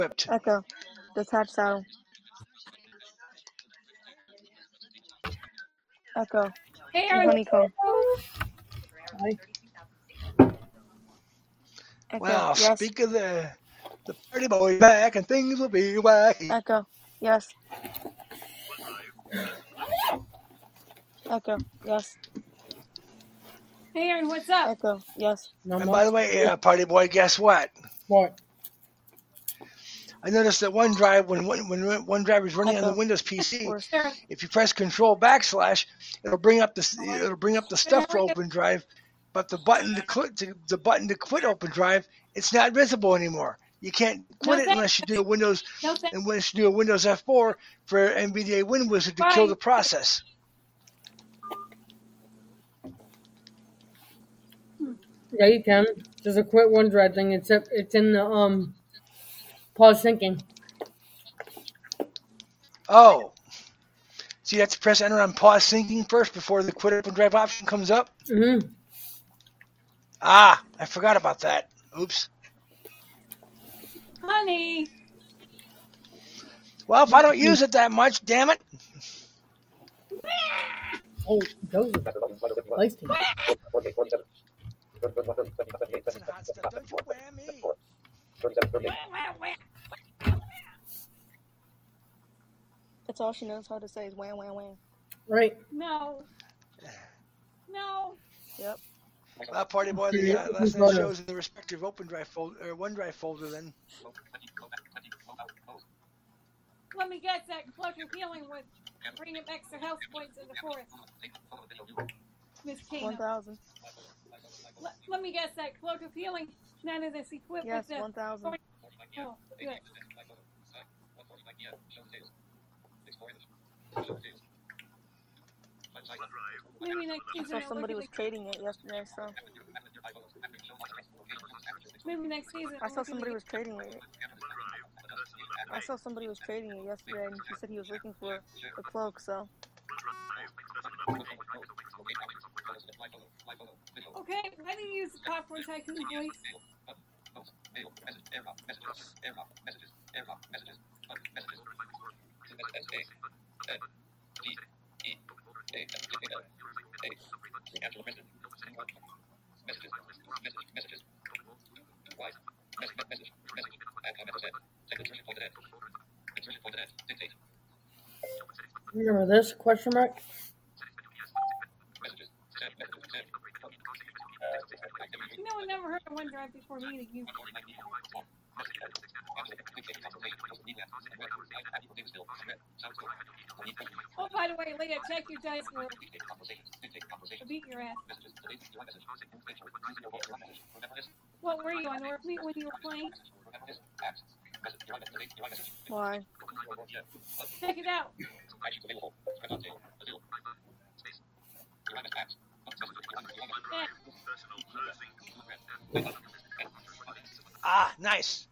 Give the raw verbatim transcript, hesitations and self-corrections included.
equipped. Echo. Detach saddle. Echo. Hey, Aaron. Honeycomb. Hi. Echo. Well, Yes. speak of the the party boy back and things will be wacky. Echo. Yes. Echo. Yes. Hey, Aaron, what's up? Echo. Yes. Not And much. by the way, uh, party boy, guess what? What? I noticed that OneDrive, when when, when OneDrive is running on the Echo. Windows P C, Where's Sure. if you press Control backslash, it'll bring up the it'll bring up the stuff for How are you? OpenDrive, but the button to quit to, the button to quit OpenDrive, it's not visible anymore. You can't quit No it unless you do a Windows No thanks. unless you do a Windows F four for NVDA WinWizard to kill Bye. the process. Yeah, you can. There's a quit OneDrive thing. It's up, it's in the um pause syncing. Oh, so you have to press enter on pause syncing first before the quit OpenDrive option comes up. Mm-hmm. Ah, I forgot about that. Oops. Honey. Well, if I don't use it that much, damn it. Oh, those are nice. Don't you wham me. That's all she knows how to say is wham, wham, wham. Right. No. No. Yep. Well, party boy, the uh, last name shows in the respective OpenDrive folder or OneDrive folder. Then Let me guess that cloak of healing would bring him extra health points in the forest. Miss One Kano. thousand. Let, let me guess that cloak of healing. None of this equipped Yes. with the. One thousand. Oh, good. Maybe next I season. saw I'll somebody look was at the, trading it yesterday. So maybe next season. I I'll saw look at somebody the- was trading it. I saw somebody was trading it yesterday, and he said he was looking for a cloak. So Okay, how do you use the popcorn tycoon voice? Remember this question mark? You know, I never heard of OneDrive before meeting you. Oh, by the way, Leah, check your dice roll. I beat your ass. What were you on Orfleet when you were playing? why? Check it out. Yeah. ah, nice.